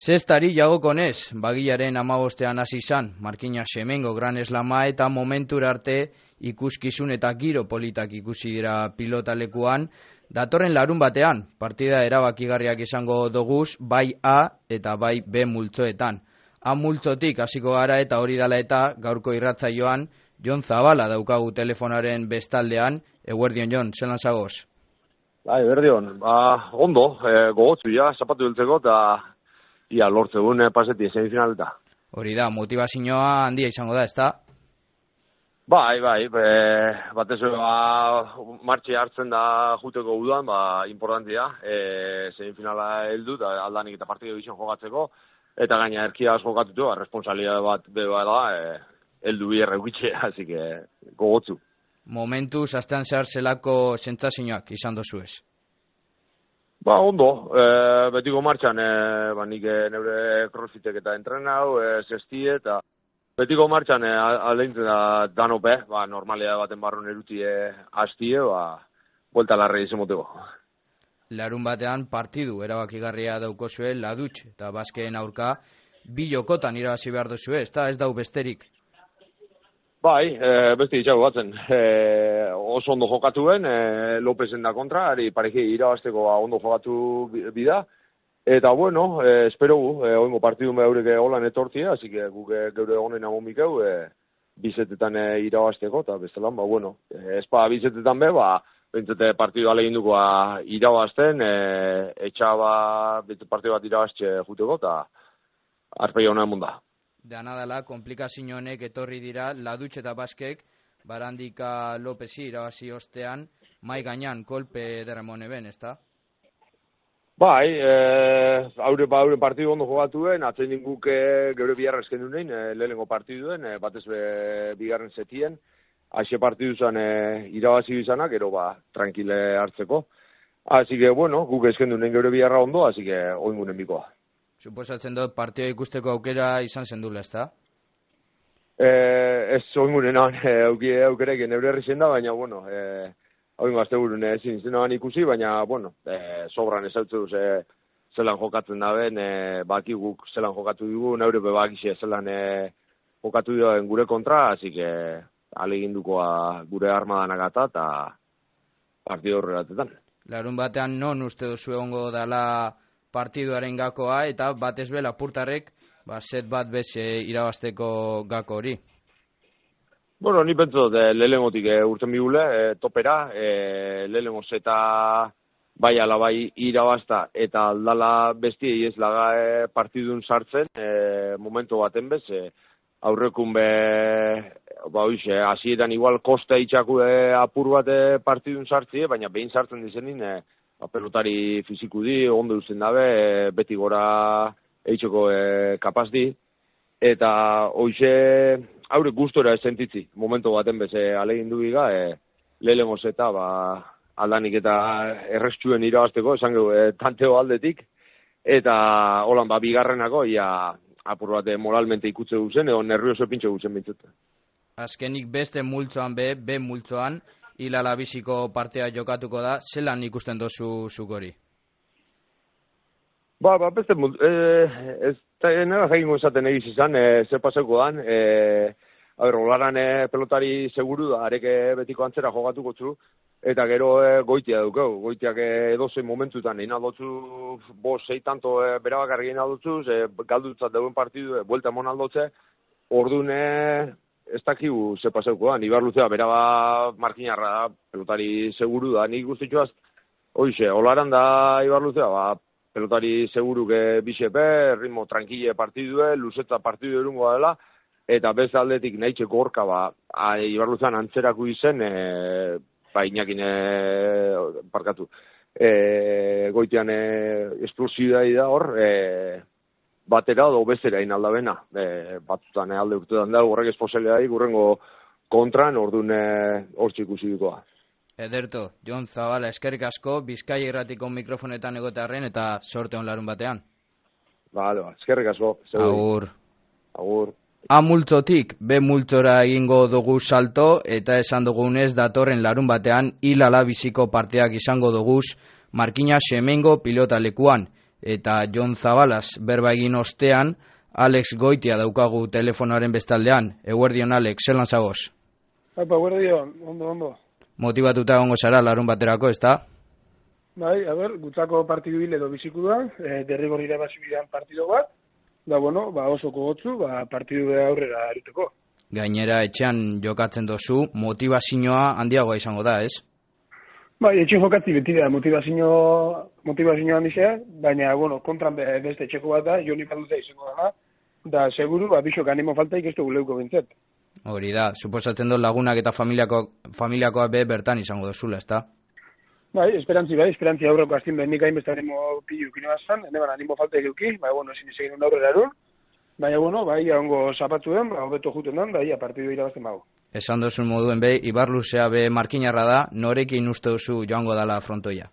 Zestari jagokonez, bagilaren 15ean hasi izan, Markina Semengo Gran Eslama eta momentura arte ikuskizun eta giro politak ikusi dira pilotalekuan. Datorren larun batean, partida erabakigarriak izango doguz, bai A eta bai B multzoetan. A multzotik hasiko gara eta hori dala eta gaurko irratsaioan Jon Zabala daukagu telefonaren bestaldean. Eguerdion Jon, zelan zagoz? Bai, berdion, ondo, gogotzu ja, zapatu biltzeko eta ia lortzegun paseti semifinaleta. Hori da, motivazioa handia izango da, ezta? Bai, batez martxe hartzen da juteko udan, importantia, semifinala heldu, aldanik eta partido bizon jokatzeko, eta gaina erkia jokatutu, responsalia bat beba da, heldu bierre gutxe, así que gogotzu. Momentuz, astean zehar zelako sentsazioak izan dozu ez? Ondo, betiko martxan, nik neure crossfitek eta entrenau, zestie, eta betiko martxan aleintzen da danope, normalia baten barrun erutie hastie, buelta larre izan moteko. Larun batean partidu erabakigarria daukozue, Ladutx eta Baskeen aurka, bi jokotan irabazi behar duzue, ez dau besterik? Bai, beste itxago batzen. Oso ondo jokatuen, Lopezen da kontra, ari pareki irabazteko ondo jokatu bida. Eta bueno, espero gu, oingo partidu mehaurek holan etortzia, así que guk geure honen amomikeu, bizetetan irabazteko, eta bestelan, bueno, ezpa bizetetan be, bentsete partidu aleginduko irabazten, etxaba partidu bat irabaztxe juteko, eta arpeia honen munda. Dana dela, komplikazio honek etorri dira, Ladutx eta Baskek, Barandika Lopezi irabazi ostean, mai gainan kolpe derramone ben, ezta? Bai, haure partidu ondo jogatuen, atzen guk geure biharra eskendu nein, lehenengo partiduen, batez bigarren setien, haize partidu zen irabazi bizanak, gero tranquile hartzeko. Así que, bueno, guk eskendu nein geure biharra ondo, así que oingunen bikoa. Suposatzen dut partioa ikusteko aukera izan zendula, ezta? Ez oingunen aukerek neure herri zenda, baina, bueno, oingo azte burun ezin zenaban ikusi, baina, bueno, sobran ezautzu zelan jokatzen daben, baki guk zelan jokatu dugu, neure bebakixe zelan jokatu duen gure kontra, así que alegindukoa gure armadanagata eta partido horrelatetan. Larun batean non uste duzu egongo dala partiduaren gakoa, eta batez be Lapurtarrek set bat bez irabazteko gako hori. Bueno, ni pentsot, lehengotik urten bigule, topera, lehengo zeta bai ala bai irabazta, eta aldala bestie ez laga partidun sartzen, momento baten bez, aurrekun be, hasietan igual kosta itxaku apur bat partidun sartzie, baina behin sartzen dizenin, pelotari fiziku di, ondo duzen dabe, beti gora eitzeko kapaz di, eta hoxe haure gustora sentitzi, momento baten beze alegin dugiga, lehengo zeta, aldanik eta errestuen irabazteko, esan tanteo aldetik, eta holan bigarrenako, apur bat moralmente ikutze duzen, edo nervioso pintxe duzen bintzut. Azkenik beste multzoan B multzoan, hilala biziko partea jokatuko da, zelan ikusten dozu zuk hori? Beste ez nera jakingo esaten egiz izan, ze pasauko dan, olaran pelotari seguru da, areke betiko antzera jokatuko zu, eta gero goitia dukau, goitiak edozein momentutan, egin aldotzu, 5-6 tanto berabakarri egin aldotzu, galdutzat dauen partidu, buelta emon aldotze, orduan ez dakigu ze pasauko da, Ibar Luzea beraba markinarra da, pelotari seguru da, nik guztitxuaz, hoize, olaran da Ibar Luzea, pelotari seguru bisepe, ritmo tranquile partidue, Luzeta partidu erungoa dela, eta beste aldetik nahitxeko horka, Ibar Luzean antzerako izen, Inakin parkatu, goitean esplosibidai da hor, batera edo bestera inaldabena, batzutan alde urtetan da, horrek esposelea gurrengo kontran, orduan hor txikusi dukoa. Ederto, Jon Zabala, eskerrik asko, Bizkaia Irratiko mikrofonetan egotearren eta sorte on larun batean. Eskerrik asko. Agur. A multzotik, B multzora egingo dugu salto, eta esan dugunez datorren larun batean hilala biziko parteak izango duguz Markina Semengo pilotalekuan. eta Jon Zabalaz berba egin ostean, Alex Goitia daukagu telefonoaren bestaldean. Eguerdion, Alex, zelan zagoz? Eguerdion, ondo. Motibatuta egongo zara larun baterako, ezta? Bai, gutzako partidu hil edo biziku da, derrigor irabazibidean partido bat, da oso gogotzu, partidu aurrera eriteko. Gainera, etxean jokatzen dozu, motivazioa handiagoa izango da, ez? Bai, etxean jokatzi beti da, motivazioa handizea, baina, kontran beste etxeko bat da, joni paduza izango dana, da, seguru, bisok animo faltaik ez dugu leuko bintzet. Hori da, suposatzen dut lagunak eta familiakoa bertan izango dozula, ezta? Bai, esperantzi aurreko aztin behar nik hainbeste animo pilu ukino bazan, ene animo faltaik euki, ezin izegin aurrera erun, baina, ongo zapatzu den, hobeto juten den, partidu irabazten bago. Esan dozun moduen Ibarluzea markinarra da, norekin uste duzu joango dala frontoia?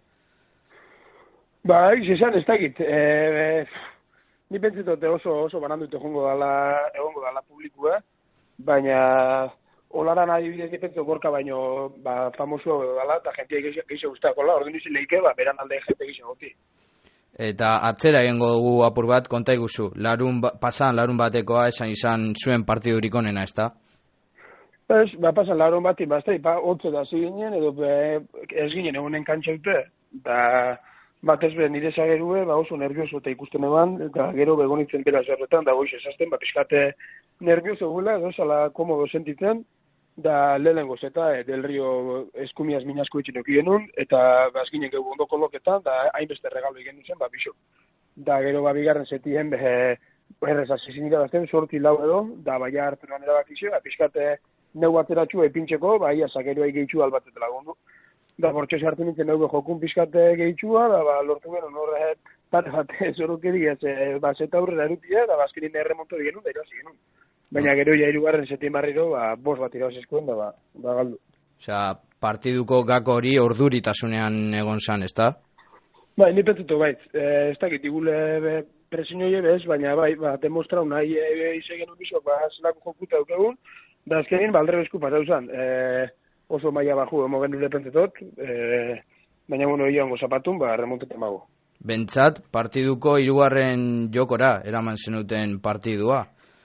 Esan ez dakit. Ni pentsetote oso banandute egongo dala publikua, baina olaran adibidez pentsatu gorka baino famoso dala, eta jentia gehiago guztakola, orduan izin lehike, beran alde jente gehiago goti. Eta atzera egingo dugu apur bat, konta iguzu, pasan larun batekoa izan zuen partidurik onena, ez da? Pasan larun bati, hotze da ziginen, edo ez ginen egunen kantxaute, da batez be nire zagerue, oso nervioso eta ikusten eban, eta gero begonitzen bera zerretan, da goiz esazten, pixkate nervioso gula, edo zala komodo sentitzen, da lehenengo zeta, Del Rio eskumiaz minazko itxin eki genuen, eta bazginen geu ondo koloketan, da hainbeste regalo egin zen, biso. Da gero bigarren zetien, errez azizin irabazten, sorti lau edo, da baina hartunan erabakizio, pixkate neu ateratxu epintxeko, zageroa egitxu albatetela gondu. Da bortxez hartu nintzen neu jokun pixkate gehitxua, da lortu genuen horre bat zorukeri zeta aurrera erutia, da bazkerin erremonto genuen, da irazi genuen. Baina gero ja irugarren zetien barriro, bost bat irabazi eskuen, da galdu. Osea, partiduko gako hori orduritasunean egon zan, ez da? Ni pentsutu bait. Ez dakit, igule presinoi ebez, baina demostrau nahi izen bizok, zelako jokuta daukegun, da azkenin, aldre bezku pasau zan. Oso maia baju, emogen dule pentsetot, baina, egon zapatun, remontetan bago. Bentsat, partiduko hirugarren jokora eraman zenuten partidua?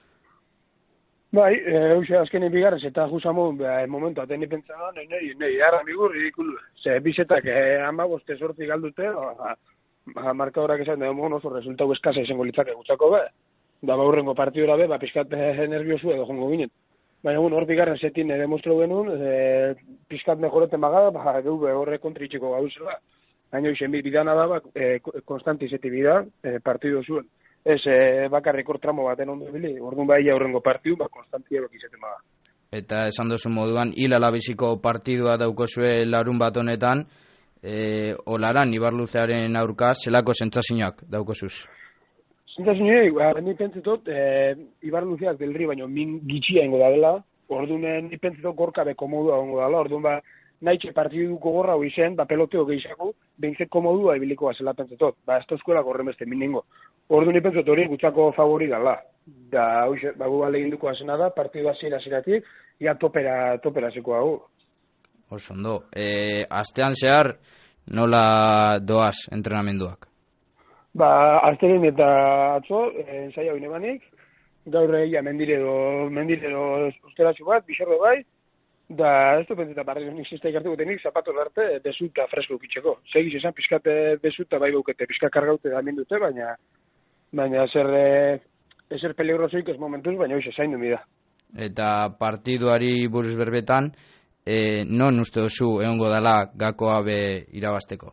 Azkenin bigarrez, eta juzamun, momentu, ateni pentsatzen, nahi, harra migur, ridikulu. Bizetak, boste sortzi galdute, marka horak esan, oso resultau eskasa izango litzake gutzako da baurrengo partidura pixkat nerviosu edo jongo ginen. Baina, hor bigarren zetin demostro genuen, pixkat mejoreten bagada, horre kontritxiko gauzela. Baina, bidana da, konstanti zeti bida, partidu zuen. Ez, bakarrik hor tramo baten ondo bili, orduan aurrengo partidu, konstantia izeten baga. Eta esan duzu moduan, hilalabiziko partidua daukozue larun bat honetan, olaran Ibarluzearen aurka, zelako sentsazioak daukozuz? Sentsazioak, ni pentsetot, Ibarluzeak Del Rio baino min gitxia ingo da dela, orduan ni pentsetot gorka beko modua ingo dela, orduan nahitxe partiduko gorra hori zen, peloteo gehiago, behintzeko modua ebiliko bazela pentsetot, ez tozkuelako horremeste miningo. Orduan ni pentsetot hori gutzako favori dela. Da, gu alegin duko azena da, partidu ziratik, ia topera zeko hau. Osondo, astean zehar nola doaz entrenamenduak? Azteren eta atzo, ensaia hori nemanik, gaur egia mendiredo usteratxu bat, bisorbe bai, da ez du pentseta barri nik zizta ikartuko tenik, zapato darte, besuta fresko ukitzeko. Segiz esan, pizkate besuta bai baukete, pizka kargaute da dute, baina ezer peligrosoik ez momentuz, baina hoiz esain du mida. Eta partiduari buruz berbetan, non uste duzu egongo dela gakoa be irabazteko?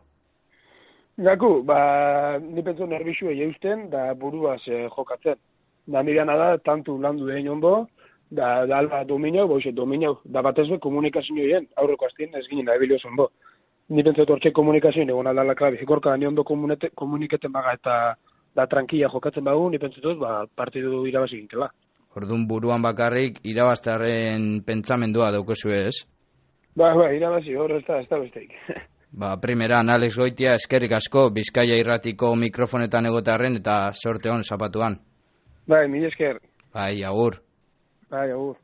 Gaku, ni pentsu nerbizu eusten, da buruaz jokatzen. Da nirana da, tantu landu egin ondo, da alba dominau, da batez be komunikazioen, aurreko astien ez ginen da ebilioz ondo. Ni pentsu tortxe komunikazioen egon aldala klabi, zikorka ni ondo komuniketen baga eta da tranquila jokatzen bagu, ni pentsu dut, partidu irabazi gintela. Orduan buruan bakarrik irabaztearen pentsamendua daukozu ez? Irabazi, hor ez da besteik. Primeran, Alex Goitia, eskerrik asko, Bizkaia irratiko mikrofonetan egotearren eta sorte hon zapatuan. Mila esker. Agur. Agur.